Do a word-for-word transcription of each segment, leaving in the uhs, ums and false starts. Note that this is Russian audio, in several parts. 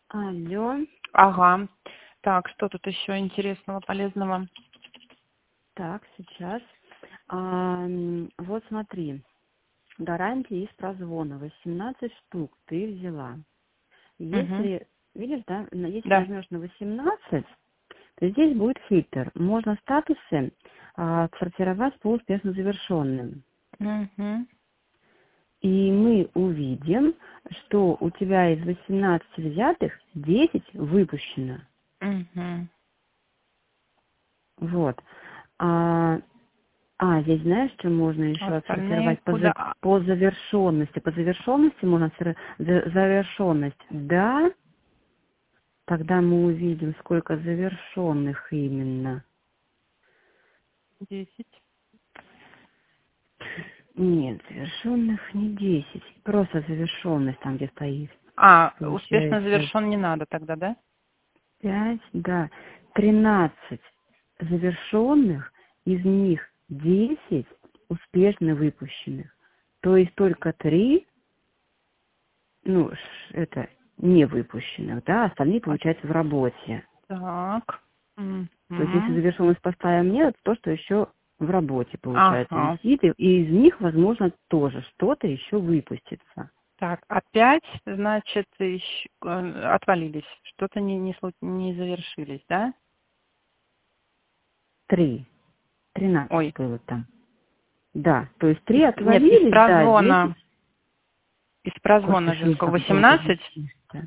Алло. Ага. Так, что тут еще интересного, полезного? Так, сейчас. А, м, вот смотри. Гарантии из прозвона. восемнадцать штук ты взяла. Угу. Если, видишь, да, на- если Да. нажмешь на восемнадцать, то здесь будет фильтр. Можно статусы а, сортировать по успешно завершенным. Угу. И мы увидим, что у тебя из восемнадцати взятых десять выпущено. Угу. Вот. А, а, здесь знаешь, что можно еще Остальные отсортировать по, за- куда? по завершенности? По завершенности можно отсор- за- завершенность. Да, тогда мы увидим, сколько завершенных именно. Десять. Нет, завершенных не десять. Просто завершенность там, где стоит. А, успешно Получается завершен не надо тогда, да? пять, да. Тринадцать завершенных, из них десять успешно выпущенных. То есть только три, ну, ш- это не выпущенных, да, остальные, А, получается, в работе. Так. То есть если Угу. завершенность поставим нет, то, что еще в работе, получается, Ага. висит, и и из них, возможно, тоже что-то еще выпустится. Так, опять, значит, ещё, э, отвалились. Что-то не, не, слу- не завершились, да? Три. Тринадцать Ой. было там. Да, то есть три Из- нет, из отвалились, да, прозвона. десять. Из Костя, прозвона же что сколько? за долго восемнадцать? звучишь-то?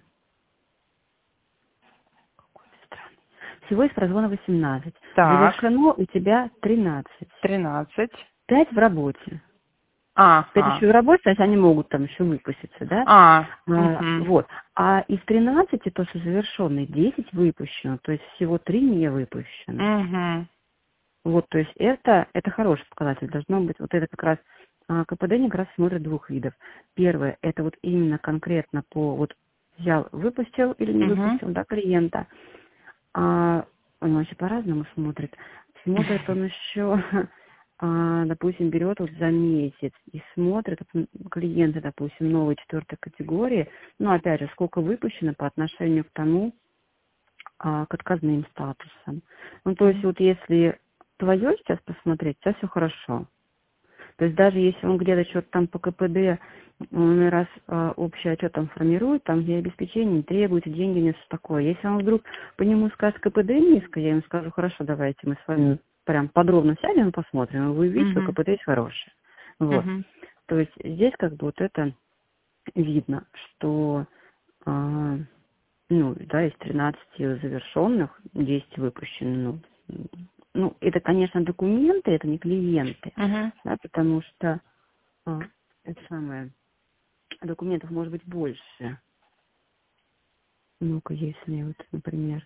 Странно. Всего из прозвона восемнадцать. Так. Завершено у тебя тринадцать. Тринадцать. Пять в работе. Пять Ага. еще в работе, то есть они могут там еще выпуститься, да? А, А, угу. вот. А из тринадцати, то, что завершенный, десять выпущено, то есть всего три не выпущено. Угу. Вот, то есть это, это хороший показатель. Должно быть, вот это как раз, а, КПД как раз смотрит двух видов. Первое, это вот именно конкретно по, вот взял, выпустил или не Угу. выпустил, да, клиента. А он вообще по-разному смотрит. Смотрит он еще, а, допустим, берет вот за месяц и смотрит вот, клиенты, допустим, новой четвертой категории, ну, опять же, сколько выпущено по отношению к тому, а, к отказным статусам. Ну, то есть вот если твое сейчас посмотреть, сейчас все хорошо. То есть даже если он где-то что-то там по КПД, он раз а, общий отчет там формирует, там где обеспечение не требуется, деньги не все такое. Если он вдруг по нему скажет КПД низко, я ему скажу, хорошо, давайте мы с вами прям подробно сядем и посмотрим, и вы увидите, что Угу. КПД есть хорошее. Вот. Угу. То есть здесь как бы вот это видно, что а, ну, да, из тринадцати завершенных десять выпущено. Ну, ну, это, конечно, документы, это не клиенты, Угу. да, потому что а, это самое, документов может быть больше. Ну-ка, если вот, например,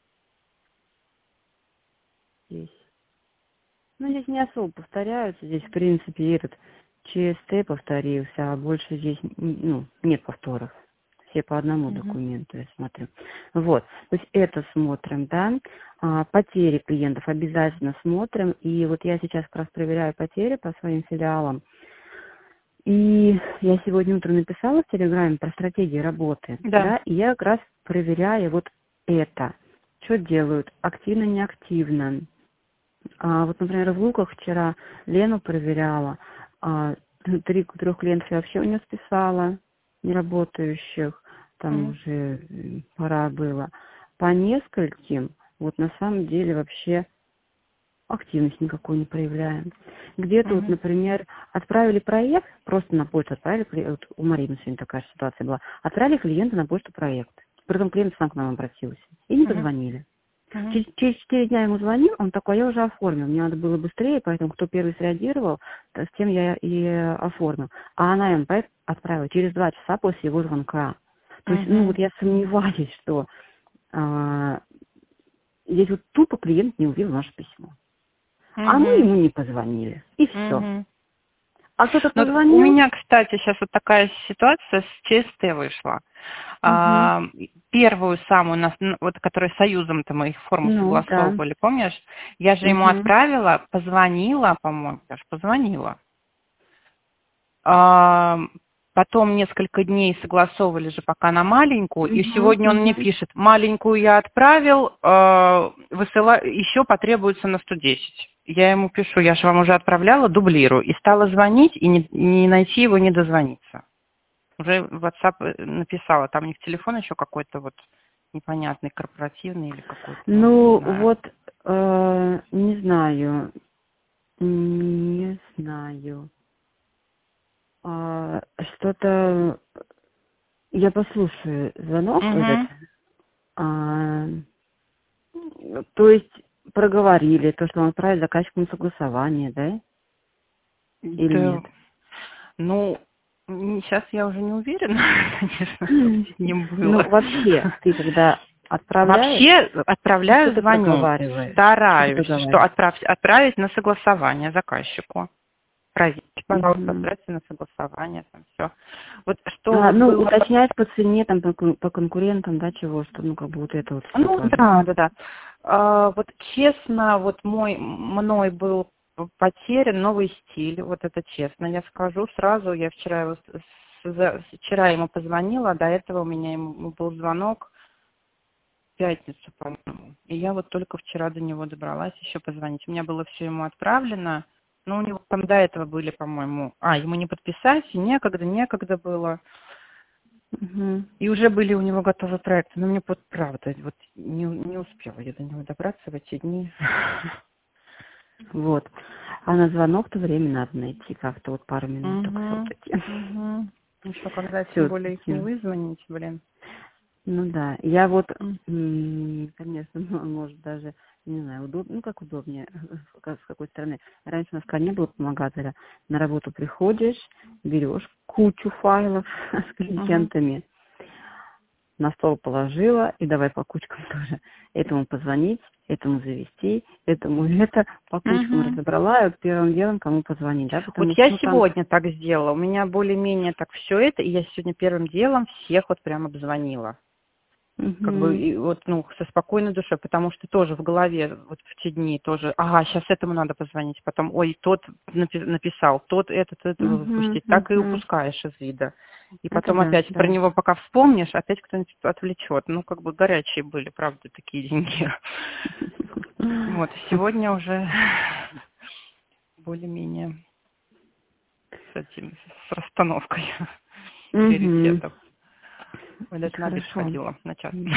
здесь. Ну, здесь не особо повторяются, здесь, в принципе, этот ЧСТ повторился, а больше здесь, м, ну, нет повторов. Все по одному Угу. документу, я смотрю. Вот, то есть это смотрим, да. А, потери клиентов обязательно смотрим. И вот я сейчас как раз проверяю потери по своим филиалам. И я сегодня утром написала в Телеграме про стратегии работы, Да. да, и я как раз проверяю вот это. Что делают? Активно, неактивно. А, вот, например, в Луках вчера Лену проверяла. А, три, трех клиентов я вообще у нее списала, неработающих. Там Угу. уже м, пора было. По нескольким, вот на самом деле вообще активность никакой не проявляем. Где-то вот, Угу. например, отправили проект, просто на почту отправили, кли- вот у Марины сегодня такая ситуация была, отправили клиента на почту проект. Притом клиент сам к нам обратился. И не Угу. позвонили. Угу. Через, через четыре дня ему звонил, он такой, я уже оформил, мне надо было быстрее, поэтому кто первый среагировал, то с тем я и оформил. А она ему проект отправила через два часа после его звонка. То есть, ну Угу. вот я сомневаюсь, что а, здесь вот тупо клиент не увидел наше письмо. А мы Угу. ему не позвонили. И все. Угу. А кто-то Ну, вот у позвонил? меня, кстати, сейчас вот такая ситуация с ЧСТ вышла. Угу. А, первую самую, нас- ну, вот, которая союзом-то мы их форму Ну, да. согласовывали, помнишь? Я же ему Угу. отправила, позвонила, по-моему, я же позвонила. А, Потом несколько дней согласовывали же пока на маленькую, и Мгм, сегодня он мне мгм. пишет, маленькую я отправил, э, высыла... еще потребуется на сто десять. Я ему пишу, я же вам уже отправляла, дублирую. И стала звонить, и не, не найти его, не дозвониться. Уже в WhatsApp написала, там у них телефон еще какой-то вот непонятный, корпоративный или какой-то, ну, не Ну, знаю. вот, э, не знаю, не знаю. А, что-то я послушаю звонок этот. Угу. А, то есть проговорили то, что он отправит заказчику на согласование, да? Или Да, нет? ну, сейчас я уже не уверена, конечно, что М. с ним Ну, было. вообще, ты когда отправляешь, Вообще ну, что отправляю, ты звоню, проговариваешь? Что ты стараюсь, что проговариваешь? отправь, отправить на согласование заказчику. Проверьте, пожалуйста, Мгм. отправьте на согласование, там все. Вот что А, вот ну, было. уточнять по цене, там, по, кон- по конкурентам, да, чего, что, ну, как бы вот это вот все Ну тоже. да, да, да. А, вот честно, вот мой мной был потерян новый стиль, вот это честно. Я скажу сразу, я вчера его, с- с- за- вчера ему позвонила, до этого у меня ему был звонок в пятницу, по-моему. И я вот только вчера до него добралась еще позвонить. У меня было все ему отправлено, но у него там до этого были, по-моему, а, ему не подписать, и некогда, некогда было. Мгм. И уже были у него готовы проекты, но мне вот правда, вот не, не успела я до него добраться в эти дни. Вот. А на звонок-то время надо найти как-то, вот пару минуток Угу, все-таки. угу. Еще когда тем более их не Все-таки. вызвонить, блин. Ну да. Я вот, М. м, конечно, м- может даже, не знаю, удобно, ну как удобнее, как- с какой стороны. Раньше у нас пока не было помогателя. На работу приходишь, берешь кучу файлов с Угу, клиентами, на стол положила, и давай по кучкам тоже. Этому позвонить, этому завести, этому это, по кучкам угу. разобрала, и вот первым делом кому позвонить, да, Вот потому что, я ну, там, сегодня так сделала. У меня более-менее так все это, и я сегодня первым делом всех вот прям обзвонила. Как бы угу, и вот, ну, со спокойной душой, потому что тоже в голове вот в те дни тоже, ага, сейчас этому надо позвонить, потом, ой, тот напи- написал, тот этот, этого угу, выпустить, так и угу. упускаешь из вида. И Это потом да, опять про да. него пока вспомнишь, опять кто-нибудь отвлечет. Ну, как бы горячие были, правда, такие деньги. Вот, сегодня уже более-менее с этим, с расстановкой Угу. приоритетов. Ой, даже Это на обед хорошо. сходила на час. М.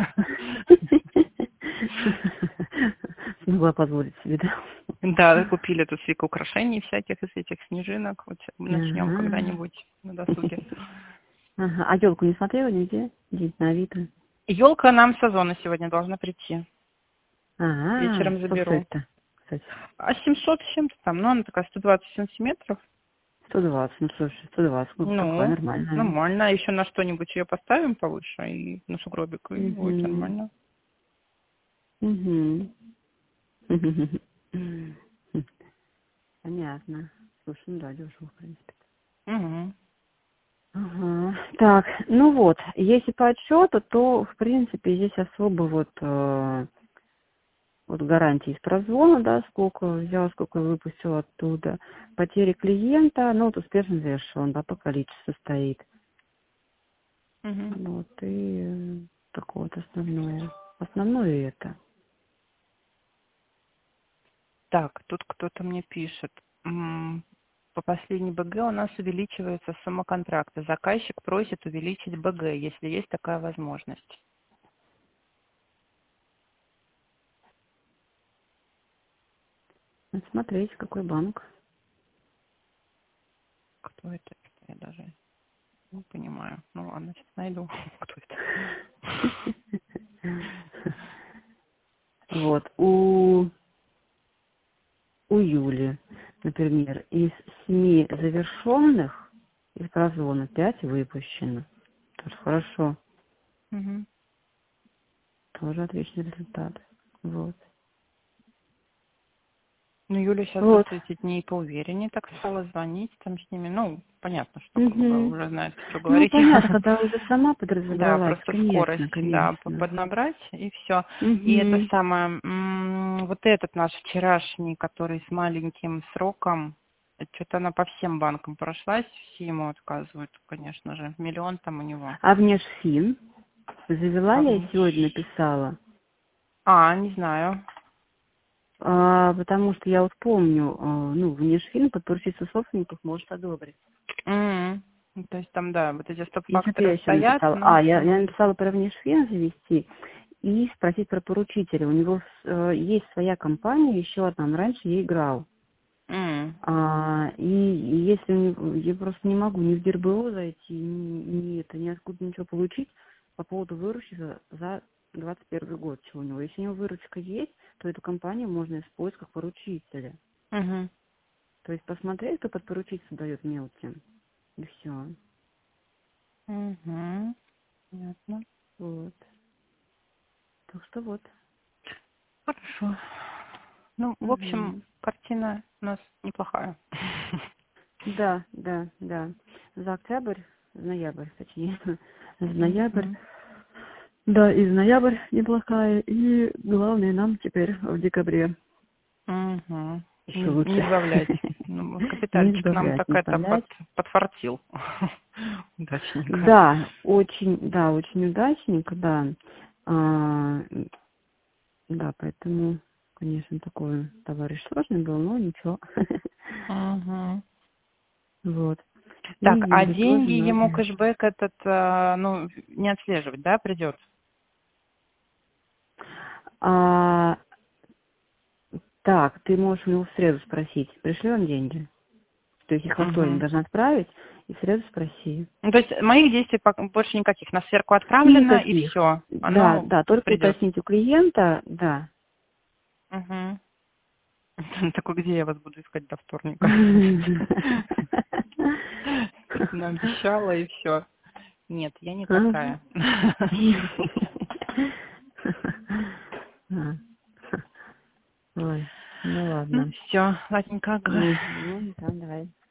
Смогла позволить себе, да? Да, купили тут свик украшений всяких из этих снежинок. Вот начнем Ага. когда-нибудь на досуге. Ага. А елку не смотрела нигде? Здесь на Авито. Елка нам с Озона сегодня должна прийти. Ага. Вечером Сколько заберу. стоит-то, кстати? А семьсот с чем-то там, ну она такая сто двадцать сантиметров. сто двадцать, ну слушай, сто двадцать, ну такая Ну, нормальная. нормально. А еще на что-нибудь ее поставим повыше и на сугробик, и будет Угу. нормально. Угу. Понятно. Слушай, ну да, дешево, в принципе. Угу. Ага. Так, ну вот, если по отчету, то, в принципе, здесь особо вот, э, вот гарантии из прозвона, да, сколько взял, сколько выпустил оттуда. Потери клиента, ну, вот успешно завершен, да, по количеству стоит. Угу. Вот, и э, такое вот основное. Основное это. Так, тут кто-то мне пишет. М, По последней БГ у нас увеличивается сумма контракта. Заказчик просит увеличить БГ, если есть такая возможность. Надо смотреть, какой банк. Кто это? Я даже не понимаю. Ну ладно, сейчас найду. Кто это? Вот, у, у Юли, например, из семи завершенных из прозвона пять выпущено. Тоже хорошо. Мгм. Тоже отличный результат. Вот. Ну, Юля сейчас Вот. просто эти дни поувереннее так стала звонить там с ними. Ну, понятно, что как бы Угу. уже знает, что Ну, говорить. понятно, когда уже сама Да, подразобралась, просто конечно, скорость, да, п- конечно. поднабрать и все. И это Угу. самое, м, вот этот наш вчерашний, который с маленьким сроком, Что-то она по всем банкам прошлась, все ему отказывают, конечно же. Миллион там у него. А внешфин? Завела А, я внеш- сегодня, написала. а, не знаю. А, потому что я вот помню, а, ну, внешфин под поручительство собственников может одобрить. М. Ну, то есть там, да, вот эти И что-то стоп-факторы я еще стоят, написала. но... А, я, я написала про внешфин завести и спросить про поручителя. У него э, есть своя компания, еще одна, он раньше я играл. М. А, и, и если у него- я просто не могу ни в ГРБО зайти, ни, ни это, ни откуда ничего получить по поводу выручки за, за двадцать первый год, чего у него. Если у него выручка есть, то эту компанию можно использовать как поручителя. Мгм. То есть посмотреть, кто под поручительство дает мелким. И все. Мгм. Понятно. Вот. Так что вот. Хорошо. Ну, в общем, Мгм. картина у нас неплохая. Да, да, да. За октябрь, за ноябрь, точнее. За ноябрь. Мгм. Да, и за ноябрь неплохая. И главное нам теперь в декабре Мгм. еще Не, не лучше. сбавлять. Ну, вот Не капитальчик нам избавлять, так не это под, избавлять. подфартил. Удачненько. Да, очень, да, очень удачненько, да. А, да, поэтому, конечно, такой товарищ сложный был, но ничего. Мгм. Вот. И Так, а деньги тоже деньги ему надо. кэшбэк этот, а, ну, не отслеживать, да, придется? А, так, ты можешь у него в среду спросить, пришли вам деньги? То есть их во вторник Угу. должна отправить, и в среду спроси. Ну, то есть моих действий пока больше никаких. На сверку отправлено, и Никаких. все. Да, Оно да, только придет. уточнить у клиента, да. Угу. Такой, где я вас буду искать до вторника? Наобещала, и все. Нет, я не Ага. такая. А. Ой, ну Ну, ладно. все, ладненько, ага. Мгм. Ну, там давай.